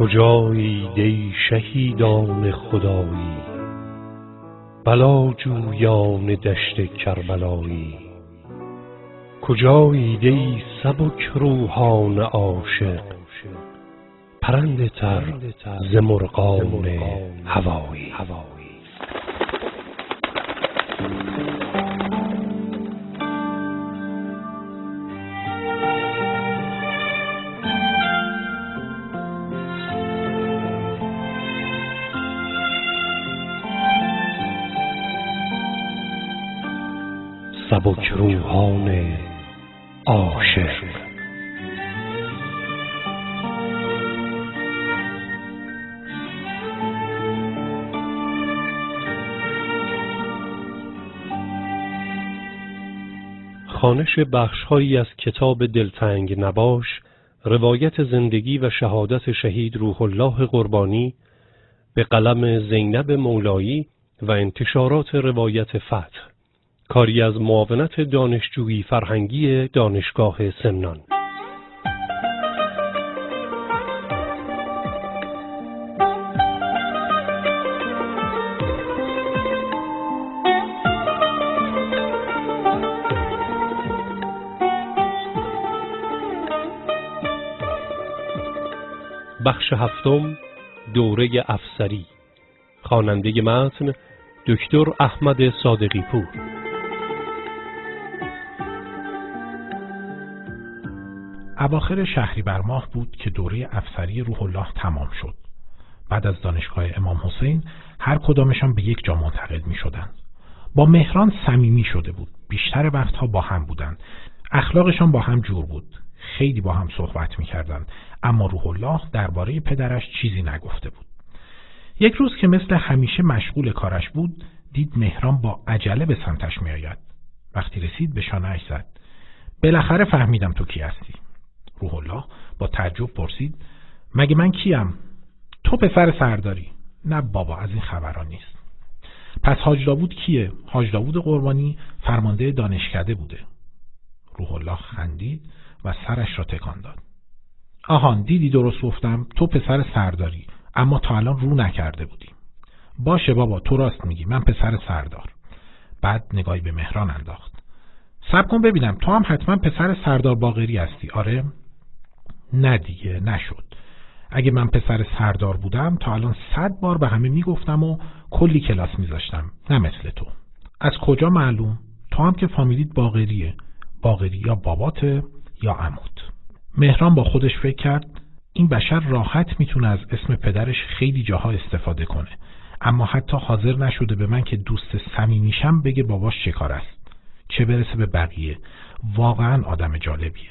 کجایید ای شهیدان خدایی، بلا جویان دشت کربلایی؟ کجایید ای سبک روحان عاشق، پرنده تر ز مرغان هوایی؟ سبک روحان عاشق. خوانش بخش‌هایی از کتاب دلتنگ نباش، روایت زندگی و شهادت شهید روح الله قربانی به قلم زینب مولایی و انتشارات روایت فتح، کاری از معاونت دانشجویی فرهنگی دانشگاه سمنان. بخش هفتم، دوره افسری. خواننده متن دکتر احمد صادقی پور. اواخر شهریور ماه بود که دوره افسری روح الله تمام شد. بعد از دانشگاه امام حسین هر کدامشان به یک جا منتقل می شدند. با مهران صمیمی شده بود. بیشتر وقتها با هم بودند. اخلاقشان با هم جور بود. خیلی با هم صحبت می کردند. اما روح الله درباره پدرش چیزی نگفته بود. یک روز که مثل همیشه مشغول کارش بود، دید مهران با عجله به سمتش می آید. وقتی رسید به شانه‌اش زد. بالاخره فهمیدم تو کی هستی. روح الله با تعجب پرسید مگه من کیم؟ تو پسر سرداری. نه بابا، از این خبران نیست. پس حاج داوود کیه؟ حاج داوود قربانی فرمانده دانشکده بوده. روح الله خندید و سرش را تکان داد. آهان، دیدی درست گفتم، تو پسر سرداری، اما تا الان رو نکرده بودی. باشه بابا، تو راست میگی، من پسر سردار. بعد نگاهی به مهران انداخت. صبر کن ببینم، تو هم حتما پسر سردار باقری هستی، آره؟ نه دیگه، نشد. اگه من پسر سردار بودم تا الان 100 بار به همه میگفتم و کلی کلاس میذاشتم، نه مثل تو. از کجا معلوم؟ تو هم که فامیلیت باقریه. باقری یا باباته یا عموت. مهران با خودش فکر کرد این بشر راحت میتونه از اسم پدرش خیلی جاها استفاده کنه، اما حتی حاضر نشده به من که دوست صمیمیشم بگه باباش چه کار است. چه برسه به بقیه. واقعا آدم جالبیه.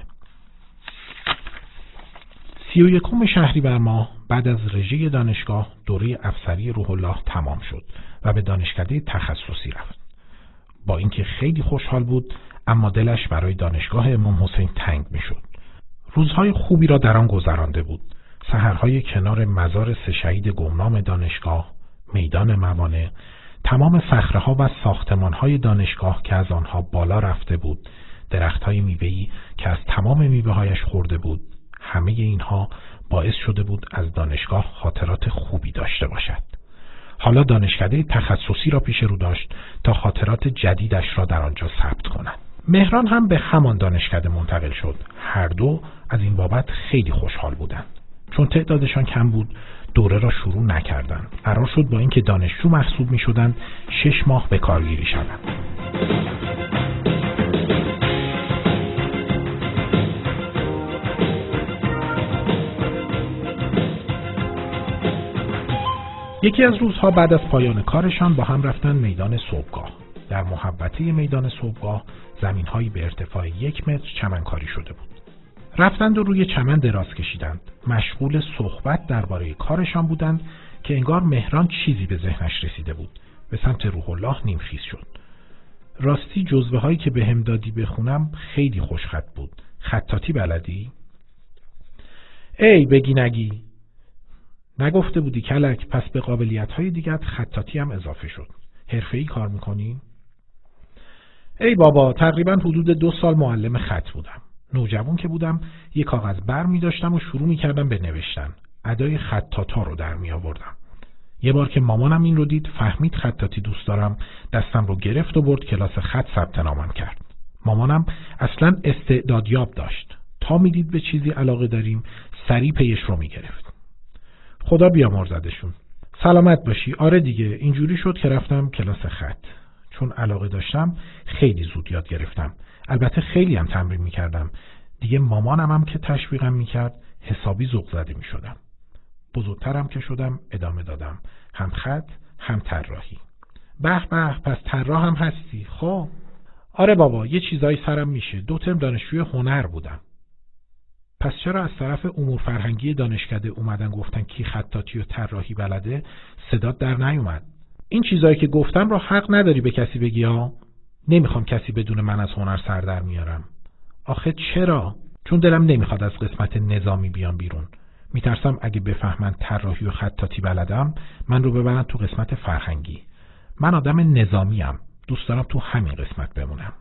31 شهریور ماه بعد از رژه دانشگاه دوره افسری روح الله تمام شد و به دانشکده تخصصی رفت. با اینکه خیلی خوشحال بود، اما دلش برای دانشگاه امام حسین تنگ میشد. روزهای خوبی را در آن گذرانده بود. سحرهای کنار مزار 3 شهید گمنام دانشگاه، میدان موانع، تمام صخره‌ها و ساختمان‌های دانشگاه که از آنها بالا رفته بود، درخت‌های میوه‌ای که از تمام میوه‌هایش خورده بود، همه اینها باعث شده بود از دانشگاه خاطرات خوبی داشته باشد. حالا دانشکده تخصصی را پیش رو داشت تا خاطرات جدیدش را در آنجا ثبت کند. مهران هم به همان دانشکده منتقل شد. هر دو از این بابت خیلی خوشحال بودند. چون تعدادشان کم بود، دوره را شروع نکردند. قرار شد با اینکه دانشجو محسوب می‌شدند 6 ماه به کارگیری شوند. یکی از روزها بعد از پایان کارشان با هم رفتن میدان صبحگاه. در محوطه میدان صبحگاه زمین‌هایی به ارتفاع 1 متر چمنکاری شده بود. رفتند و روی چمن دراز کشیدند. مشغول صحبت درباره کارشان بودند که انگار مهران چیزی به ذهنش رسیده بود. به سمت روح الله نیمخیز شد. راستی جزوه‌هایی که بهم دادی بخونم خیلی خوشخط بود. خطاطی بلدی؟ ای بگی نگی. نگفته بودی کلک؟ پس به قابلیت‌های دیگت خطاطی هم اضافه شد. حرفه‌ای کار می‌کنی؟ ای بابا، تقریباً حدود 2 سال معلم خط بودم. نوجوان که بودم یک کاغذ بر می‌داشتم و شروع می‌کردم به نوشتن. ادای خطاطا رو در می آوردم. یه بار که مامانم این رو دید، فهمید خطاطی دوست دارم، دستم رو گرفت و برد کلاس خط ثبت نامم کرد. مامانم اصلاً استعدادیاب داشت. تا میدید به چیزی علاقه داریم، سریع پیش رو میگرفت. خدا بیامرزدشون. سلامت باشی. آره دیگه، اینجوری شد که رفتم کلاس خط. چون علاقه داشتم خیلی زود یاد گرفتم. البته خیلی هم تمرین میکردم. دیگه مامانم هم که تشویقم میکرد حسابی ذوق زده میشدم. بزرگترم که شدم ادامه دادم. هم خط هم طراحی. به به، پس طراح هم هستی. خب آره بابا، یه چیزایی سرم میشه. 2 ترم دانشجوی هنر بودم. پس چرا از طرف امور فرهنگی دانشکده اومدن گفتن کی خطاطی و طراحی بلده؟ صدات در نیومد. این چیزایی که گفتم رو حق نداری به کسی بگی ها؟ نمیخوام کسی بدون من از هنر سر در میارم. آخه چرا؟ چون دلم نمیخواد از قسمت نظامی بیام بیرون. میترسم اگه بفهمن طراحی و خطاطی بلدم، من رو ببرن تو قسمت فرهنگی. من آدم نظامیم. دوست دارم تو همین قسمت بمونم.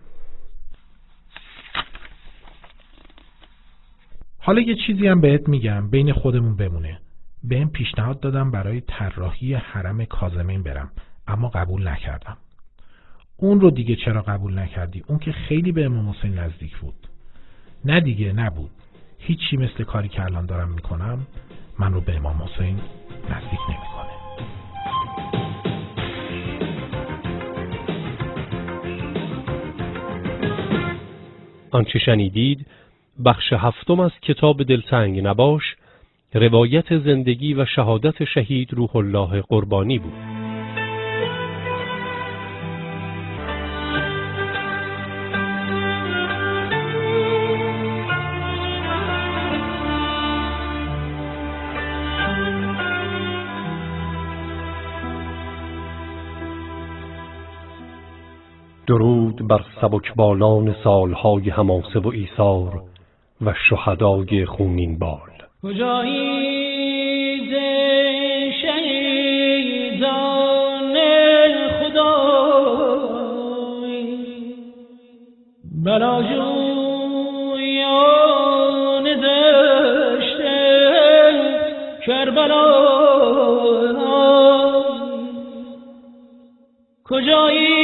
حالا یه چیزی هم بهت میگم، بین خودمون بمونه. بهم پیشنهاد دادم برای طراحی حرم کاظمین برم، اما قبول نکردم. اون رو دیگه چرا قبول نکردی؟ اون که خیلی به امام حسین نزدیک بود. نه دیگه، نبود. هیچی مثل کاری که الان دارم میکنم من رو به امام حسین نزدیک نمیکنه. آنچه شنیدید بخش 7 از کتاب دلتنگ نباش، روایت زندگی و شهادت شهید روح الله قربانی بود. درود بر سبکبالان سالهای حماسه و ایثار و شهدای خونین بال. مجاهد شهیدان خدای، بلاجویان دشت کربلا، کجایی